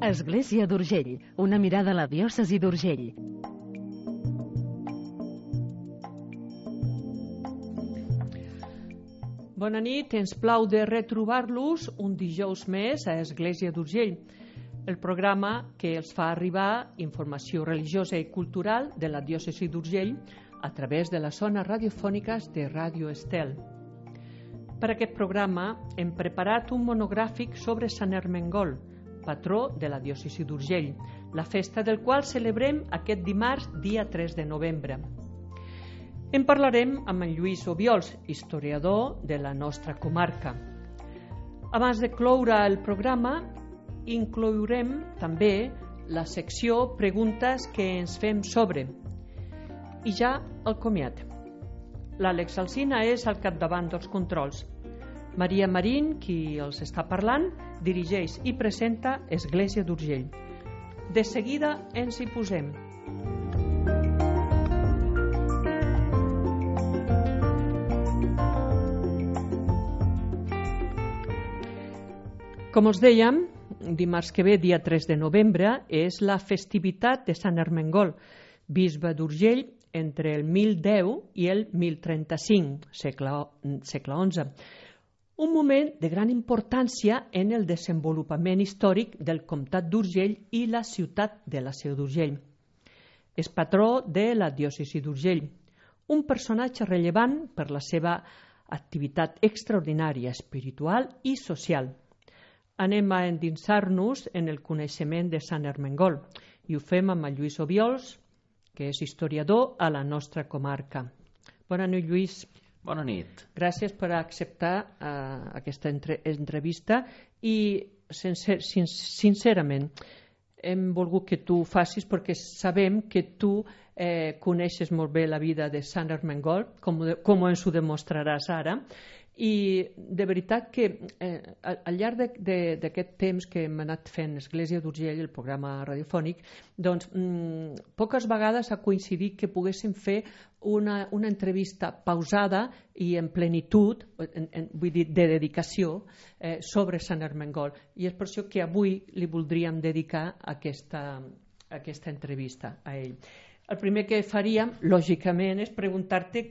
Església d'Urgell, una mirada a la diòcesi d'Urgell. Bona nit, ens plau de retrobar-los un dijous més a Església d'Urgell, el programa que els fa arribar informació religiosa i cultural de la diòcesi d'Urgell a través de les zones radiofòniques de Ràdio Estel. Per aquest programa hem preparat un monogràfic sobre Sant Ermengol, patró de la diòcesi d'Urgell, la festa del qual celebrem aquest dimarts, dia 3 de novembre. En parlarem amb en Lluís Obiols, historiador de la nostra comarca. Abans de cloure el programa, inclourem també la secció Preguntes que ens fem sobre. I ja el comiat. L'Àlex Alsina és al capdavant dels controls. Maria Marín, qui els està parlant, dirigeix i presenta Església d'Urgell. De seguida ens hi posem. Com els dèiem, dimarts que ve, dia 3 de novembre, és la festivitat de Sant Ermengol, bisbe d'Urgell entre el 1010 i el 1035, segle XI. Un moment de gran importància en el desenvolupament històric del comtat d'Urgell i la ciutat de la Seu d'Urgell. És patró de la diòcesi d'Urgell, un personatge rellevant per la seva activitat extraordinària, espiritual i social. Anem a endinsar-nos en el coneixement de Sant Ermengol i ho fem amb el Lluís Obiols, que és historiador a la nostra comarca. Bona nit, Lluís. Bona nit. Gràcies per acceptar aquesta entrevista i sincerament hem volgut que tu ho facis perquè sabem que tu coneixes molt bé la vida de Sant Ermengol, com ens ho demostraràs ara, i de veritat que al llarg d'aquest temps que hem anat fent Església d'Urgell, el programa radiofònic, doncs poques vegades ha coincidit que poguéssim fer una entrevista pausada i en plenitud, vull dir, de dedicació sobre Sant Ermengol. I és per això que avui li voldríem dedicar aquesta entrevista a ell. El primer que faríem, lògicament, és preguntar-te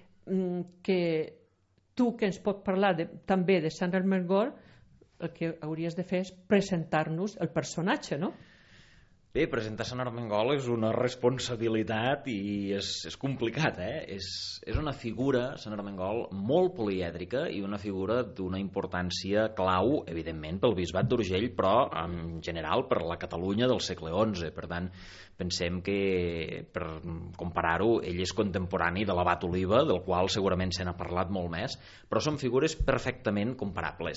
que tu que ens pots parlar també de Sant Ermengol, el que hauries de fer és presentar-nos el personatge, no? Bé, presentar Sant Ermengol és una responsabilitat i és complicat, És una figura, Sant Ermengol, molt polièdrica i una figura d'una importància clau, evidentment, pel bisbat d'Urgell, però en general per la Catalunya del segle XI. Per tant, pensem que, per comparar-ho, ell és contemporani de l'abat Oliba, del qual segurament se n'ha parlat molt més, però són figures perfectament comparables.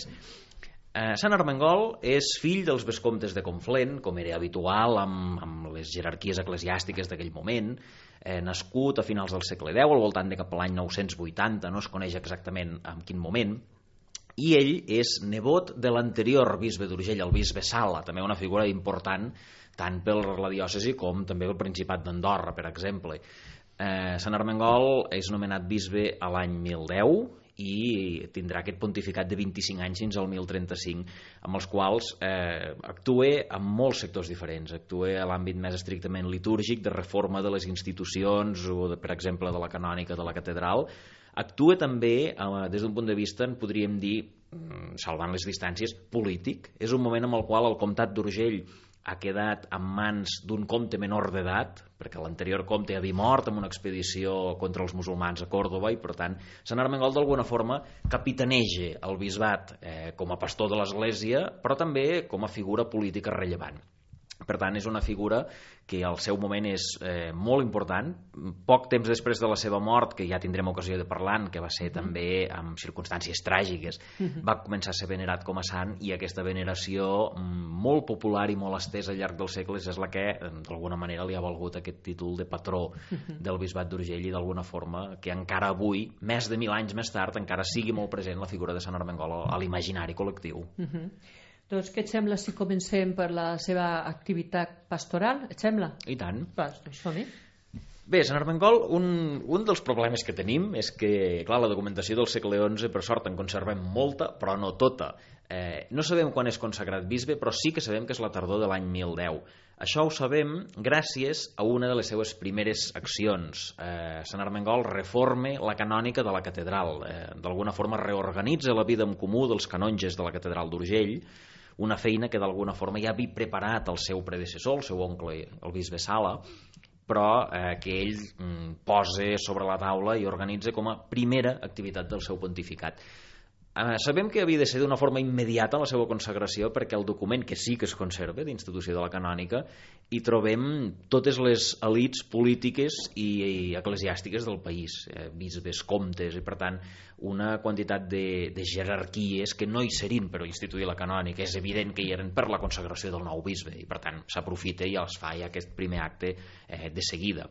Sant Ermengol és fill dels vescomtes de Conflent, com era habitual amb les jerarquies eclesiàstiques d'aquell moment, nascut a finals del segle X, al voltant de cap a l'any 980, no es coneix exactament en quin moment, i ell és nebot de l'anterior bisbe d'Urgell, el bisbe Sala, també una figura important tant per la diòcesi com també pel Principat d'Andorra, per exemple. Sant Ermengol és nomenat bisbe a l'any 1010 i tindrà aquest pontificat de 25 anys fins al 1035, amb els quals actua en molts sectors diferents. Actua a l'àmbit més estrictament litúrgic, de reforma de les institucions o, per exemple, de la canònica de la catedral. Actua també, des d'un punt de vista, en podríem dir, salvant les distàncies, polític. És un moment en el qual el comtat d'Urgell ha quedat en mans d'un comte menor d'edat, perquè l'anterior comte havia mort en una expedició contra els musulmans a Còrdova i, per tant, Sant Ermengol d'alguna forma capitaneja el bisbat com a pastor de l'Església, però també com a figura política rellevant. Per tant, és una figura que al seu moment és molt important. Poc temps després de la seva mort, que ja tindrem ocasió de parlar, que va ser també amb circumstàncies tràgiques, va començar a ser venerat com a sant, i aquesta veneració molt popular i molt estesa al llarg dels segles és la que d'alguna manera li ha valgut aquest títol de patró del bisbat d'Urgell, i d'alguna forma que encara avui, més de 1000 anys més tard, encara sigui molt present la figura de Sant Ermengol a l'imaginari col·lectiu. Doncs què et sembla si comencem per la seva activitat pastoral? Et sembla? I tant. Som-hi. Bé, Sant Armengol, un dels problemes que tenim és que, clar, la documentació del segle XI, per sort, en conservem molta, però no tota. No sabem quan és consagrat bisbe, però sí que sabem que és la tardor de l'any 1010. Això ho sabem gràcies a una de les seues primeres accions. Sant Armengol reforma la canònica de la catedral. D'alguna forma reorganitza la vida en comú dels canonges de la catedral d'Urgell, una feina que d'alguna forma ja havia preparat el seu predecessor, el seu oncle, el bisbe Sala, però que ell posa sobre la taula i organitza com a primera activitat del seu pontificat. Sabem que havia de ser d'una forma immediata la seva consagració, perquè el document, que sí que es conserva d'institució de la canònica, hi trobem totes les elits polítiques i eclesiàstiques del país, bisbes, comtes, i per tant una quantitat de jerarquies que no hi serien per instituir la canònica. És evident que hi eren per la consagració del nou bisbe, i per tant s'aprofita i es fa ja aquest primer acte de seguida.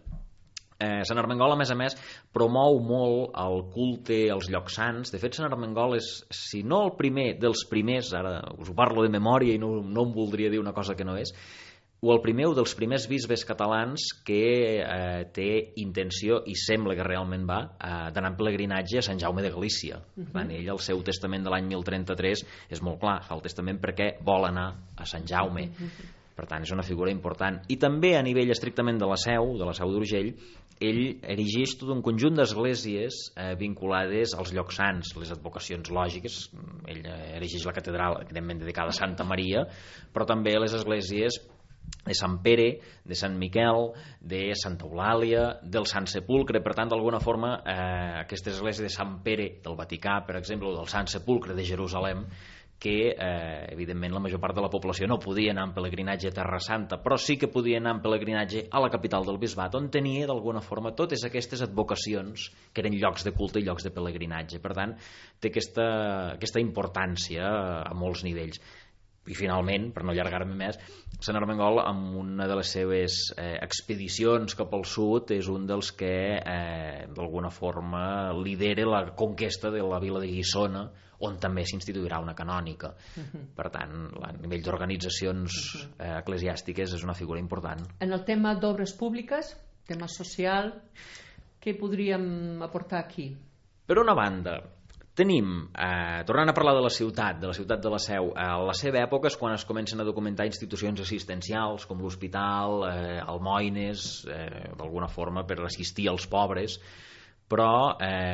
Sant Armengol, a més, promou molt el culte als llocs sants. De fet, Sant Armengol és, si no el primer dels primers, ara us ho parlo de memòria i no em voldria dir una cosa que no és, o el primer dels primers bisbes catalans que té intenció, i sembla que realment va, d'anar en pelegrinatge a Sant Jaume de Galícia. Ell, el seu testament de l'any 1033 és molt clar, fa el testament perquè vol anar a Sant Jaume. Per tant, és una figura important. I també a nivell estrictament de la Seu d'Urgell, ell erigeix tot un conjunt d'esglésies vinculades als llocs sants, les advocacions lògiques. Ell erigeix la catedral, evidentment dedicada a Santa Maria, però també les esglésies de Sant Pere, de Sant Miquel, de Santa Eulàlia, del Sant Sepulcre. Per tant, d'alguna forma, aquestes esglésies de Sant Pere del Vaticà, per exemple, o del Sant Sepulcre de Jerusalem, que evidentment la major part de la població no podia anar en pelegrinatge a Terra Santa, però sí que podia anar en pelegrinatge a la capital del bisbat, on tenia d'alguna forma totes aquestes advocacions que eren llocs de culte i llocs de pelegrinatge. Per tant, té aquesta importància a molts nivells. I finalment, per no allargar-me més, Sant Armengol, amb una de les seves expedicions cap al sud, és un dels que d'alguna forma lidera la conquesta de la vila de Guissona, on també s'instituirà una canònica. Per tant, a nivell d'organitzacions eclesiàstiques és una figura important. En el tema d'obres públiques, tema social, què podríem aportar aquí? Per una banda, tenim, tornant a parlar de la ciutat de la Seu, a la seva època és quan es comencen a documentar institucions assistencials com l'hospital, almoines, d'alguna forma per assistir als pobres, però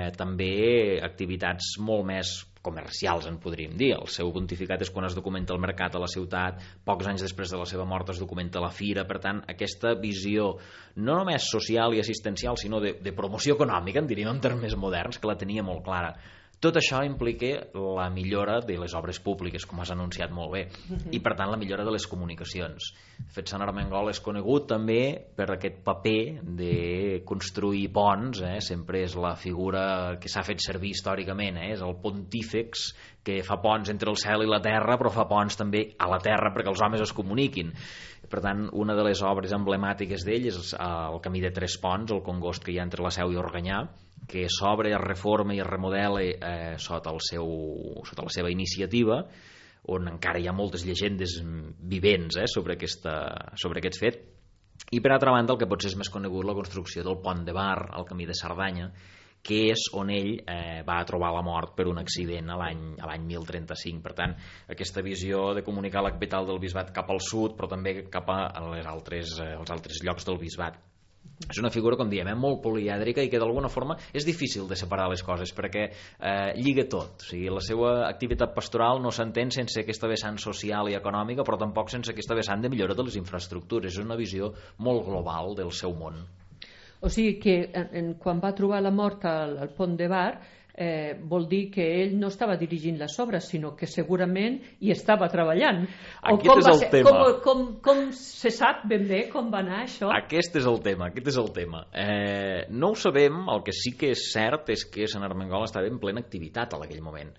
també activitats molt més comercials, en podríem dir. El seu pontificat és quan es documenta el mercat a la ciutat, pocs anys després de la seva mort es documenta la fira. Per tant, aquesta visió no només social i assistencial, sinó de promoció econòmica, en diríem en termes moderns, que la tenia molt clara. Tot això implica la millora de les obres públiques, com has anunciat molt bé, i per tant la millora de les comunicacions. De fet, Sant Armengol és conegut també per aquest paper de construir ponts, sempre és la figura que s'ha fet servir històricament, és el pontífex que fa ponts entre el cel i la terra, però fa ponts també a la terra perquè els homes es comuniquin. Per tant, una de les obres emblemàtiques d'ell és el Camí de Tres Ponts, el congost que hi ha entre la Seu i Organyà, que s'obre, es reforma i es remodela sota la seva iniciativa, on encara hi ha moltes llegendes vivents sobre aquest fet. I per altra banda, el que potser és més conegut, la construcció del Pont de Bar, al Camí de Cerdanya, que és on ell va trobar la mort per un accident a l'any 1035. Per tant, aquesta visió de comunicar la capital del bisbat cap al sud, però també cap als altres llocs del bisbat. És una figura, com diem, molt polièdrica i que d'alguna forma és difícil de separar les coses perquè lliga tot. O sigui, la seva activitat pastoral no s'entén sense aquesta vessant social i econòmica, però tampoc sense aquesta vessant de millora de les infraestructures. És una visió molt global del seu món. O sigui que quan va trobar la mort al Pont de Bar, vol dir que ell no estava dirigint les obres, sinó que segurament hi estava treballant. Aquest és el tema. Com se sap ben bé com va anar això? Aquest és el tema. No ho sabem, el que sí que és cert és que Sant Armengol estava en plena activitat en aquell moment.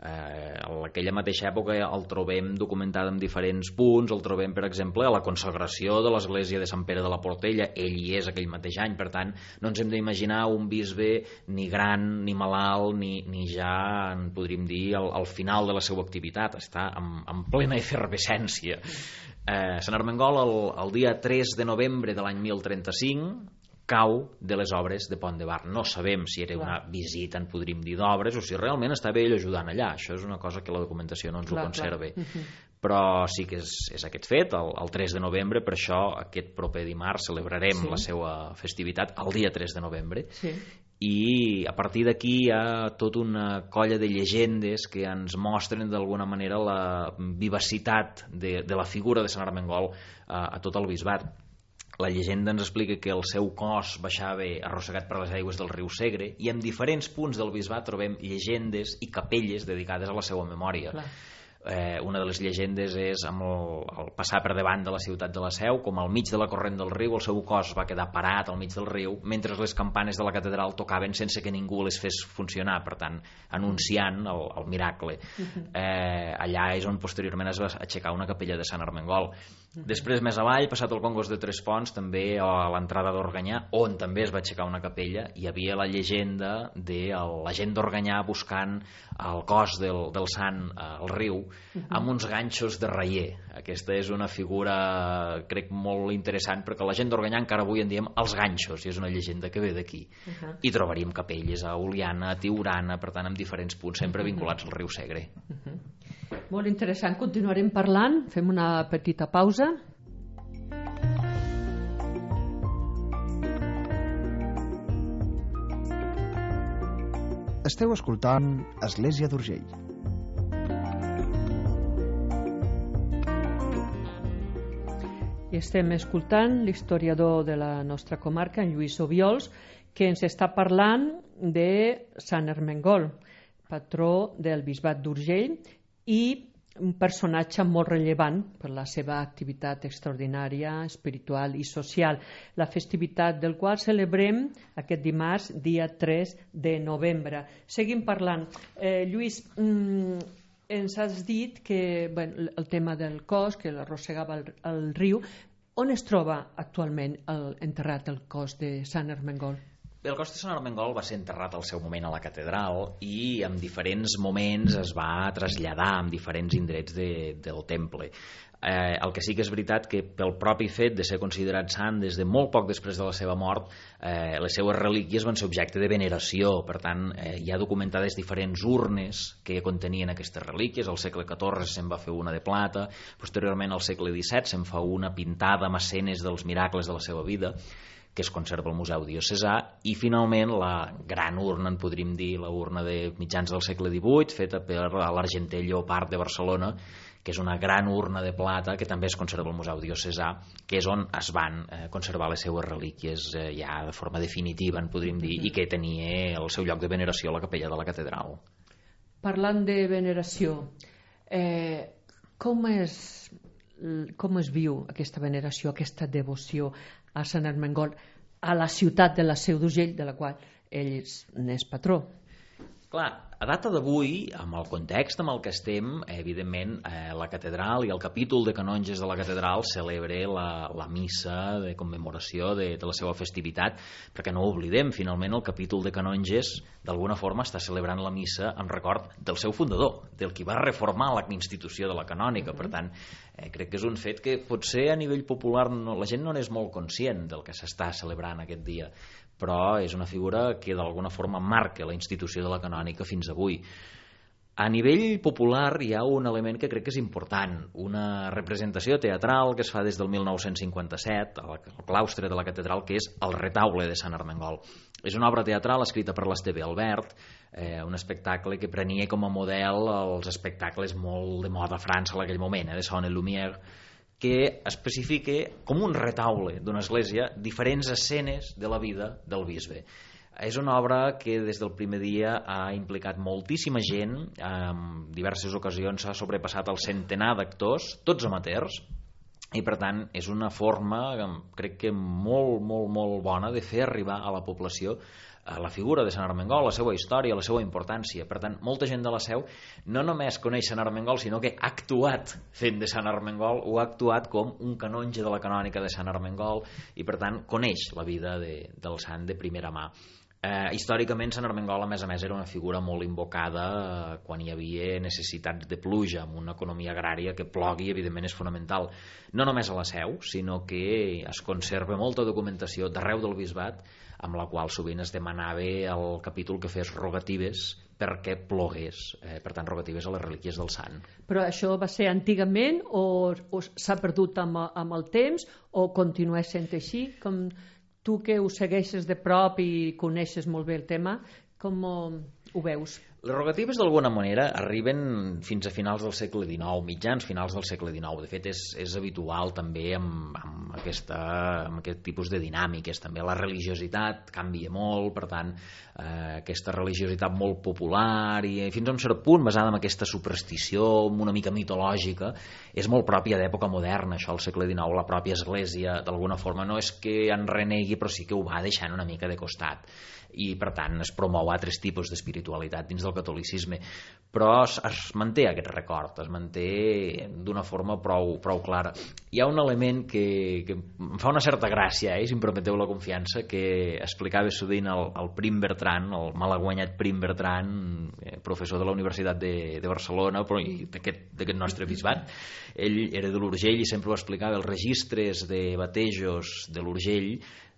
En aquella mateixa època el trobem documentat en diferents punts. El trobem, per exemple, a la consagració de l'església de Sant Pere de la Portella. Ell hi és aquell mateix any. Per tant, no ens hem d'imaginar un bisbe ni gran, ni malalt, ni ja, en podríem dir, al final de la seva activitat. Està en plena efervescència. Sant Armengol, el dia 3 de novembre de l'any 1035, escau de les obres de Pont de Bar. No sabem si era una visita, en podríem dir, d'obres, o si realment estava ell ajudant allà. Això és una cosa que la documentació no ens ho conserva. Però sí que és aquest fet, el 3 de novembre, per això aquest proper dimarts celebrarem la seva festivitat el dia 3 de novembre. I a partir d'aquí hi ha tota una colla de llegendes que ens mostren d'alguna manera la vivacitat de la figura de Sant Armengol a tot el bisbat. La llegenda ens explica que el seu cos baixava arrossegat per les aigües del riu Segre, i en diferents punts del bisbat trobem llegendes i capelles dedicades a la seva memòria. Una de les llegendes és amb el passar per davant de la ciutat de la Seu, com al mig de la corrent del riu el seu cos va quedar parat al mig del riu mentre les campanes de la catedral tocaven sense que ningú les fes funcionar, per tant anunciant el miracle. Allà és on posteriorment es va aixecar una capella de Sant Armengol. Després, més avall, passat el Congost de Tres Ponts, també a l'entrada d'Organyà, on també es va aixecar una capella, hi havia la llegenda de la gent d'Organyà buscant el cos del sant al riu amb uns ganxos de raier. Aquesta és una figura, crec, molt interessant, perquè la gent d'Organyà encara avui en diem els ganxos, i és una llegenda que ve d'aquí. I trobaríem capelles a Oliana, a Tiurana, per tant, en diferents punts, sempre vinculats al riu Segre. Molt interessant, continuarem parlant, fem una petita pausa. Esteu escoltant Església d'Urgell. I estem escoltant l'historiador de la nostra comarca, en Lluís Obiols, que ens està parlant de Sant Ermengol, patró del bisbat d'Urgell, i un personatge molt rellevant per la seva activitat extraordinària, espiritual i social, la festivitat del qual celebrem aquest dimarts, dia 3 de novembre. Seguim parlant. Lluís, ens has dit que el tema del cos, que l'arrossegava al riu, on es troba actualment enterrat el cos de Sant Ermengol? Bé, el cos de Sant Armengol va ser enterrat al seu moment a la catedral i en diferents moments es va traslladar en diferents indrets del temple. El que sí que és veritat que pel propi fet de ser considerat sant des de molt poc després de la seva mort, les seues relíquies van ser objecte de veneració. Per tant, hi ha documentades diferents urnes que contenien aquestes relíquies. Al segle XIV se'n va fer una de plata, posteriorment al segle XVII se'n fa una pintada amb escenes dels miracles de la seva vida, que es conserva al Museu Diocesà, i finalment la gran urna, en podríem dir, la urna de mitjans del segle XVIII, feta per l'Argenter Lleopard de Barcelona, que és una gran urna de plata que també es conserva al Museu Diocesà, que és on es van conservar les seues relíquies ja de forma definitiva, en podríem dir, i que tenia el seu lloc de veneració a la capella de la catedral. Parlant de veneració, com es viu aquesta veneració, aquesta devoció a Sant Ermengol, a la ciutat de la Seu d'Urgell, de la qual ell n'és patró? Clar, a data d'avui, amb el context amb el que estem, evidentment, la catedral i el capítol de canonges de la catedral celebra la missa de commemoració de la seva festivitat, perquè no ho oblidem, finalment el capítol de canonges d'alguna forma està celebrant la missa en record del seu fundador, del qui va reformar la institució de la canònica. Per tant, crec que és un fet que potser a nivell popular la gent no n'és molt conscient del que s'està celebrant aquest dia, però és una figura que d'alguna forma marca la institució de la canònica fins avui. A nivell popular hi ha un element que crec que és important, una representació teatral que es fa des del 1957 al claustre de la catedral, que és El retaule de Sant Ermengol. És una obra teatral escrita per l'Esteve Albert, un espectacle que prenia com a model els espectacles molt de moda a França en aquell moment, de Son et Lumière, que especifica com un retaule d'una església diferents escenes de la vida del bisbe. És una obra que des del primer dia ha implicat moltíssima gent, en diverses ocasions s'ha sobrepassat el centenar d'actors, tots amateurs, i per tant és una forma, crec que molt bona, de fer arribar a la població la figura de Sant Ermengol, la seva història, la seva importància. Per tant, molta gent de la Seu no només coneix Sant Ermengol, sinó que ha actuat fent de Sant Ermengol, o ha actuat com un canonge de la canònica de Sant Ermengol, i per tant coneix la vida del sant de primera mà. Històricament, Sant Armengol, a més, era una figura molt invocada quan hi havia necessitats de pluja, amb una economia agrària que plogui, evidentment, és fonamental. No només a la Seu, sinó que es conserva molta documentació d'arreu del bisbat, amb la qual sovint es demanava al capítol que fes rogatives perquè plogués, per tant, rogatives a les relíquies del sant. Però això va ser antigament o s'ha perdut amb el temps o continua sent així? Com tu que ho segueixes de prop i coneixes molt bé el tema, com ho veus? Les rogatives, d'alguna manera, arriben fins a finals del segle XIX, mitjans finals del segle XIX. De fet, és habitual també amb aquest tipus de dinàmiques. També la religiositat canvia molt, per tant, aquesta religiositat molt popular i fins a un cert punt basada en aquesta superstició una mica mitològica, és molt pròpia d'època moderna, això al segle XIX. La pròpia Església, d'alguna forma, no és que en renegui, però sí que ho va deixant una mica de costat. I per tant es promou altres tipus d'espiritualitat dins del catolicisme, però es manté aquest record, es manté d'una forma prou clara. Hi ha un element que em fa una certa gràcia, si em permeteu la confiança, que explicava sovint el Prim Bertran, el malaguanyat Prim Bertran, professor de la Universitat de Barcelona, però d'aquest nostre bisbat. Ell era de l'Urgell i sempre ho explicava, els registres de batejos de l'Urgell,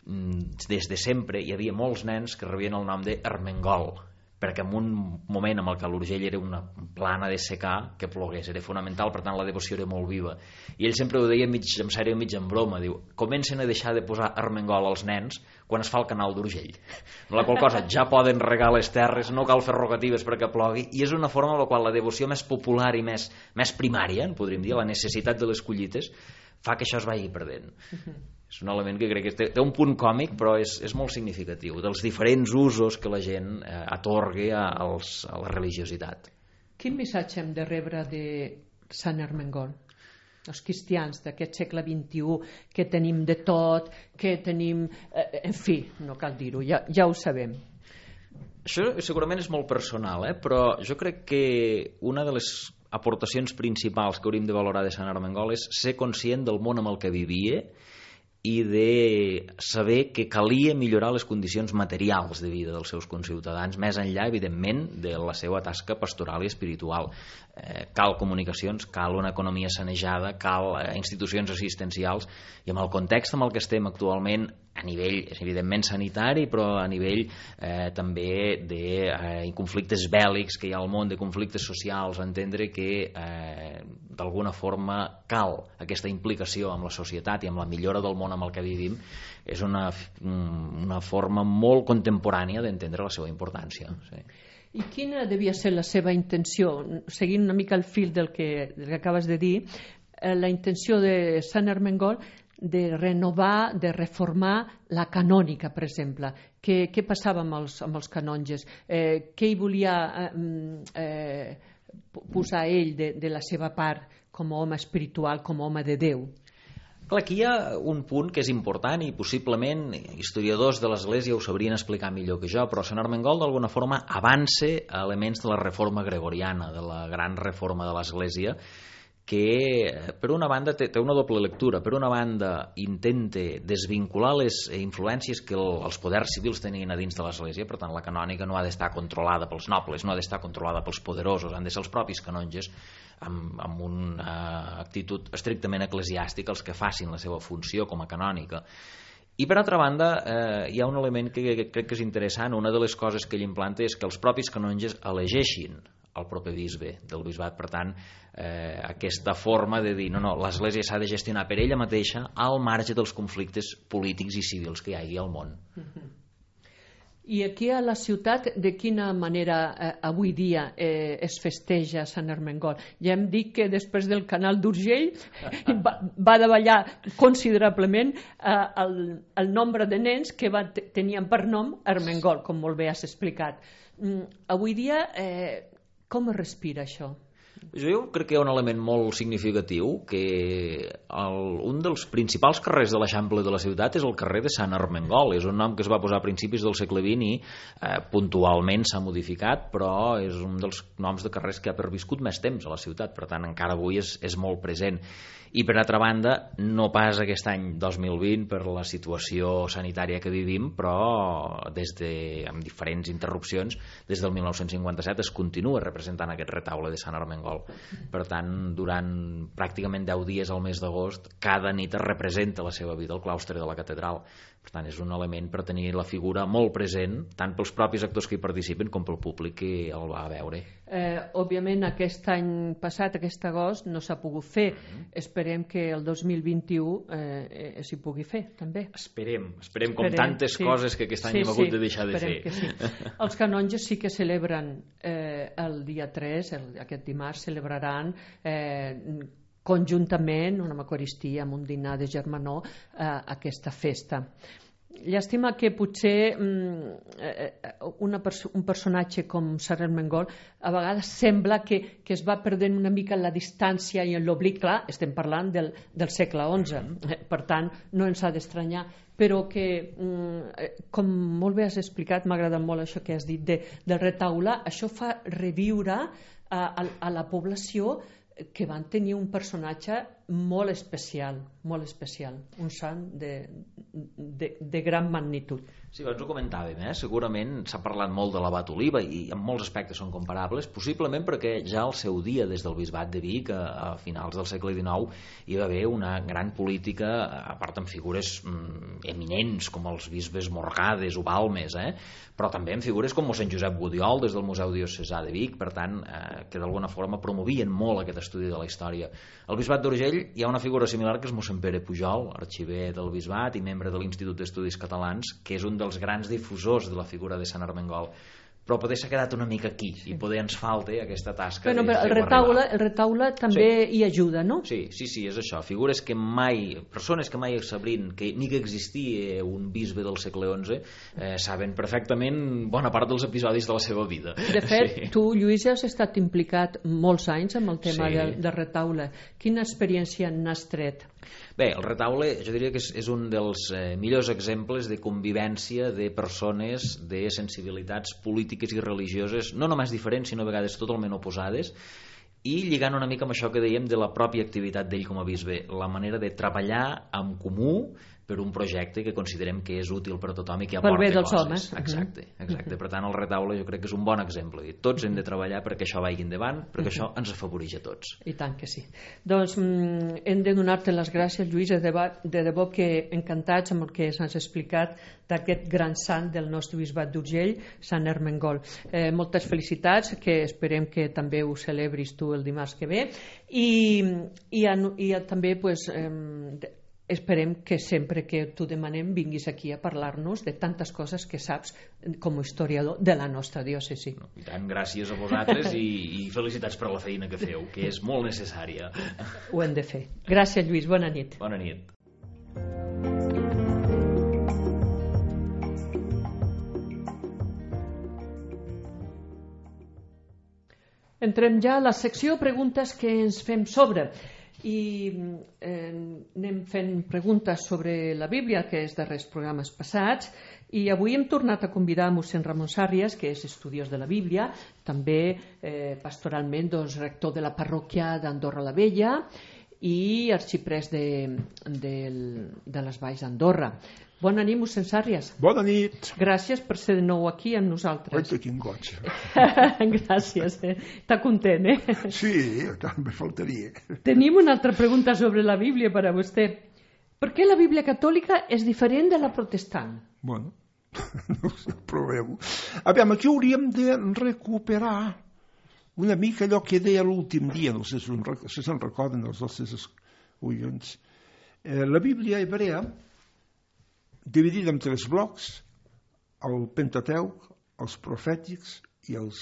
des de sempre hi havia molts nens que rebien el nom d'Armengol, perquè en un moment en el que l'Urgell era una plana de secà, que plogués, era fonamental, per tant la devoció era molt viva. I ell sempre ho deia mig en sèrio, mig en broma, diu, comencen a deixar de posar Armengol als nens quan es fa el canal d'Urgell. Amb la qual cosa ja poden regar les terres, no cal fer rogatives perquè plogui, i és una forma en la qual la devoció més popular i més primària, en podríem dir, la necessitat de les collites, fa que això es vagi perdent. És un element que crec que té un punt còmic, però és molt significatiu, dels diferents usos que la gent atorga a la religiositat. Quin missatge hem de rebre de Sant Armengol? Els cristians d'aquest segle XXI, que tenim de tot, que tenim... En fi, no cal dir-ho, ja ho sabem. Això segurament és molt personal, però jo crec que una de les aportacions principals que hauríem de valorar de Sant Armengol és ser conscient del món amb el que vivia i de saber que calia millorar les condicions materials de vida dels seus conciutadans, més enllà, evidentment, de la seva tasca pastoral i espiritual. Cal comunicacions, cal una economia sanejada, cal institucions assistencials, i amb el context en el que estem actualment, a nivell, evidentment, sanitari, però a nivell també de conflictes bèl·lics que hi ha al món, de conflictes socials, entendre que d'alguna forma cal aquesta implicació amb la societat i amb la millora del món amb el que vivim, és una forma molt contemporània d'entendre la seva importància. Sí. I quina devia ser la seva intenció, seguint una mica el fil del que acabes de dir, la intenció de Sant Armengol de renovar, de reformar la canònica, per exemple. Què passava amb els canonges? Què hi volia posar ell de la seva part com a home espiritual, com a home de Déu? Clar, aquí hi ha un punt que és important i possiblement historiadors de l'Església ho sabrien explicar millor que jo, però Sant Armengol d'alguna forma avança a elements de la reforma gregoriana, de la gran reforma de l'Església, que per una banda té una doble lectura. Per una banda intenta desvincular les influències que els poders civils tenien a dins de l'Església, per tant la canònica no ha d'estar controlada pels nobles, no ha d'estar controlada pels poderosos, han de ser els propis canonges amb una actitud estrictament eclesiàstica els que facin la seva funció com a canònica. I per altra banda hi ha un element que crec que és interessant. Una de les coses que ell implanta és que els propis canonges elegeixin el propi bisbe del bisbat. Per tant, aquesta forma de dir no, l'Església s'ha de gestionar per ella mateixa al marge dels conflictes polítics i civils que hi hagi al món. I aquí a la ciutat, de quina manera avui dia es festeja Sant Armengol? Ja hem dit que després del canal d'Urgell va davallar considerablement el nombre de nens que tenien per nom Armengol, com molt bé has explicat. Avui dia, com es respira això? Jo crec que hi ha un element molt significatiu, que un dels principals carrers de l'Eixample de la ciutat és el carrer de Sant Ermengol. És un nom que es va posar a principis del segle XX i puntualment s'ha modificat, però és un dels noms de carrers que ha perviscut més temps a la ciutat, per tant encara avui és molt present. I per altra banda, no pas aquest any 2020 per la situació sanitària que vivim, però amb diferents interrupcions, des del 1957 es continua representant aquest retaule de Sant Ermengol. Per tant, durant pràcticament 10 dies al mes d'agost, cada nit es representa la seva vida al claustre de la catedral. Per tant, és un element per tenir la figura molt present, tant pels propis actors que hi participen com pel públic que el va a veure. Òbviament, aquest any passat, aquest agost, no s'ha pogut fer. Esperem que el 2021 s'hi pugui fer, també. Esperem com tantes coses que aquest any hem hagut de deixar de fer. Sí. Els canonges sí que celebren el dia 3, aquest dimarts, celebraran conjuntament, amb Eucaristia, amb un dinar de germanor, aquesta festa. Llàstima que potser un personatge com Sant Ermengol a vegades sembla que es va perdent una mica en la distància i en l'oblit. Clar, estem parlant del segle XI, per tant no ens ha d'estranyar, però que, com molt bé has explicat, m'ha agradat molt això que has dit del retaule. Això fa reviure a la població que van tenir un personatge molt especial, un sant de gran magnitud. Sí, abans ho comentàvem, segurament s'ha parlat molt de l'abat Oliva i en molts aspectes són comparables, possiblement perquè ja al seu dia, des del bisbat de Vic, a finals del segle XIX, hi va haver una gran política, a part amb figures eminents com els bisbes Morgades o Balmes, però també amb figures com mossèn Josep Gudiol des del Museu Diocesà de Vic, per tant, que d'alguna forma promovien molt aquest estudi de la història. Al bisbat d'Urgell hi ha una figura similar que és mossèn Pere Pujol, arxiver del bisbat i membre de l'Institut d'Estudis Catalans, que és un dels grans difusors de la figura de Sant Ermengol. Però poder s'ha quedat una mica aquí i poder ens falta aquesta tasca. Però el retaule també hi ajuda, no? Sí, és això. Figures que persones que mai sabrien ni que existia un bisbe del segle XI saben perfectament bona part dels episodis de la seva vida. De fet, tu, Lluís, has estat implicat molts anys amb el tema del retaule. Quina experiència n'has tret? Bé, el retaule jo diria que és un dels millors exemples de convivència de persones de sensibilitats polítiques i religioses, no només diferents, sinó a vegades totalment oposades, i lligant una mica amb això que dèiem de la pròpia activitat d'ell com a bisbe, la manera de treballar en comú per un projecte que considerem que és útil per a tothom i que aporta coses. Per bé dels homes. Exacte. Per tant, el retaule jo crec que és un bon exemple. Tots hem de treballar perquè això vagi endavant, perquè això ens afavoreix a tots. I tant que sí. Doncs hem de donar-te les gràcies, Lluís, de debò que encantats amb el que ens has explicat d'aquest gran sant del nostre bisbat d'Urgell, Sant Ermengol. Moltes felicitats, que esperem que també ho celebris tu el dimarts que ve, i també esperem que sempre que t'ho demanem vinguis aquí a parlar-nos de tantes coses que saps com a historiador de la nostra diòcesi. I tant, gràcies a vosaltres i felicitats per la feina que feu, que és molt necessària. Ho hem de fer. Gràcies, Lluís. Bona nit. Bona nit. Entrem ja a la secció preguntes que ens fem sobre. I anem fent preguntes sobre la Bíblia, que és darrers programes passats, i avui hem tornat a convidar a mossèn Ramon Sàrries, que és estudiós de la Bíblia, també pastoralment rector de la parròquia d'Andorra la Vella i arxiprès de les Valls d'Andorra. Bona nit, mossèn Sàrries. Bona nit. Gràcies per ser de nou aquí amb nosaltres. Oi, quin goig. Gràcies, està content, Sí, també faltaria. Tenim una altra pregunta sobre la Bíblia per a vostè. Per què la Bíblia catòlica és diferent de la protestant? Bueno, no sé, provem-ho. Aviam, aquí hauríem de recuperar una mica allò que deia l'últim dia, no sé si se'n recorden els nostres oients. La Bíblia hebrea, dividida en 3 blocs, el Pentateuc, els profètics i els,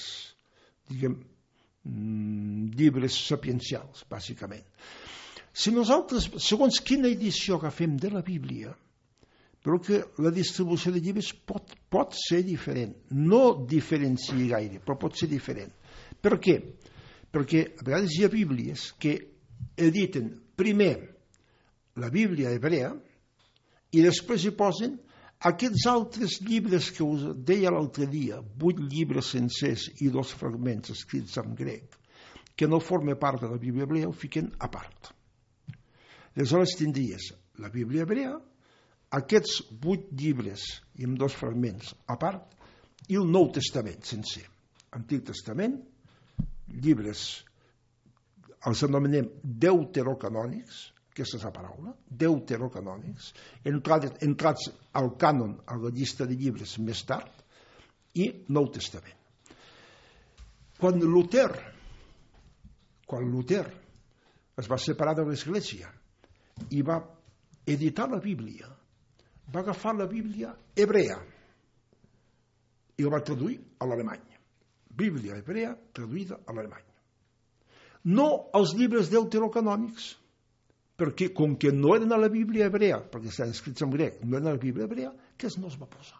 llibres sapiencials, bàsicament. Si nosaltres, segons quina edició agafem de la Bíblia, però que la distribució de llibres pot ser diferent, no diferencia gaire, però pot ser diferent. Per què? perquè a vegades hi ha bíblies que editen primer la Bíblia hebrea i després hi posen aquests altres llibres que us deia l'altre dia, 8 llibres sencers i 2 fragments escrits en grec, que no formen part de la Bíblia hebrea, ho fiquen a part. Aleshores tindries la Bíblia hebrea, aquests 8 llibres i amb 2 fragments a part, i el Nou Testament sencer. Antic Testament, llibres, els anomenem deuterocanònics, aquesta és la paraula, deuterocanònics, entrats al cànon, a la llista de llibres més tard, i Nou Testament. Quan Luter es va separar de l'Església i va editar la Bíblia, va agafar la Bíblia hebrea i la va traduir a l'alemany. Bíblia hebrea traduïda a l'alemany. No els llibres deuterocanònics, perquè com que no eren a la Bíblia hebrea, perquè estan escrits en grec, no eren a la Bíblia hebrea, que no es va posar.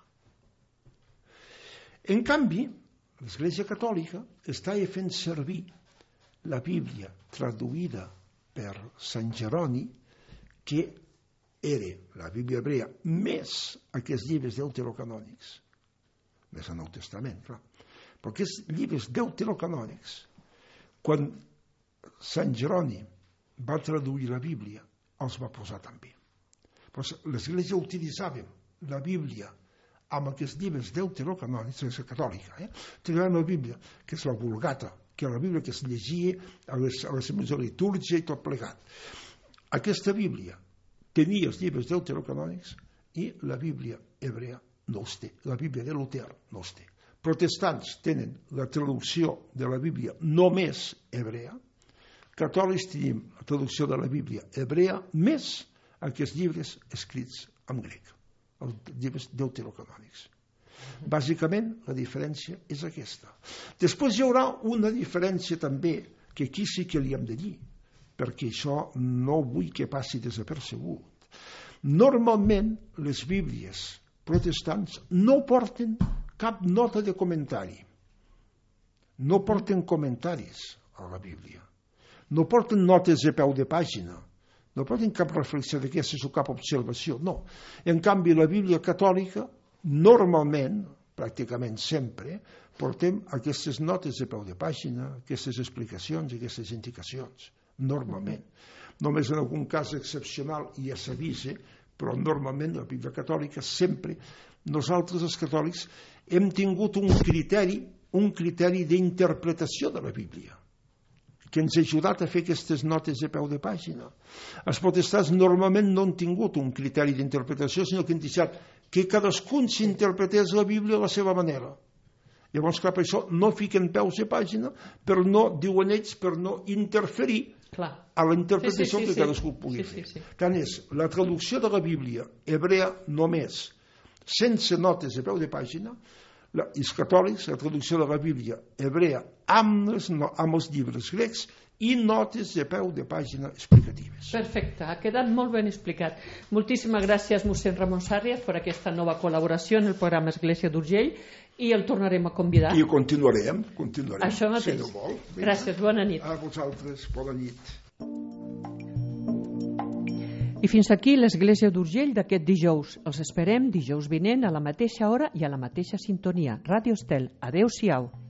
En canvi, l'Església Catòlica està fent servir la Bíblia traduïda per Sant Jeroni, que era la Bíblia hebrea més aquests llibres deuterocanònics, més el Nou Testament, clar. Però aquests llibres deuterocanònics, quan Sant Jeroni va traduir la Bíblia, els va posar també. Però l'Església utilitzava la Bíblia amb aquests llibres deuterocanònics, l'Església Catòlica, teníem la Bíblia, que és la Vulgata, que era la Bíblia que es llegia a les de litúrgia i tot plegat. Aquesta Bíblia tenia els llibres deuterocanònics i la Bíblia hebrea no els té. La Bíblia de Luter no els té. Protestants tenen la traducció de la Bíblia només hebrea, catòlics tenim la traducció de la Bíblia hebrea més aquests llibres escrits en grec, els llibres deuterocanònics. Bàsicament, la diferència és aquesta. Després hi haurà una diferència també, que aquí sí que li hem de dir, perquè això no vull que passi desapercebut. Normalment, les Bíblies protestants no porten cap nota de comentari. No porten comentaris a la Bíblia. No porten notes de peu de pàgina. No porten cap reflexió d'aquestes o cap observació. No. En canvi, la Bíblia catòlica, normalment, pràcticament sempre, portem aquestes notes de peu de pàgina, aquestes explicacions, aquestes indicacions. Normalment. Només en algun cas excepcional ja s'avisa, però normalment la Bíblia catòlica sempre, nosaltres els catòlics hem tingut un criteri d'interpretació de la Bíblia, que ens ha ajudat a fer aquestes notes de peu de pàgina. Els protestants normalment no han tingut un criteri d'interpretació, sinó que han deixat que cadascun s'interpretés la Bíblia a la seva manera. Llavors, clar, per això no fiquen peus de pàgina, però no, diuen ells, per no interferir a la interpretació que cadascú pugui fer. Tant és la traducció de la Bíblia hebrea només, sense notes de peu de pàgina, els catòlics, la traducció de la Bíblia hebrea amb els llibres grecs i notes de peu de pàgina explicatives. Perfecte, ha quedat molt ben explicat. Moltíssimes gràcies, mossèn Ramon Sàrrias, per aquesta nova col·laboració en el programa Església d'Urgell, i el tornarem a convidar. I continuarem. Això mateix. Si no vol. Gràcies, bona nit. A vosaltres, bona nit. I fins aquí l'Església d'Urgell d'aquest dijous. Els esperem dijous vinent a la mateixa hora i a la mateixa sintonia. Ràdio Estel. Adéu-siau.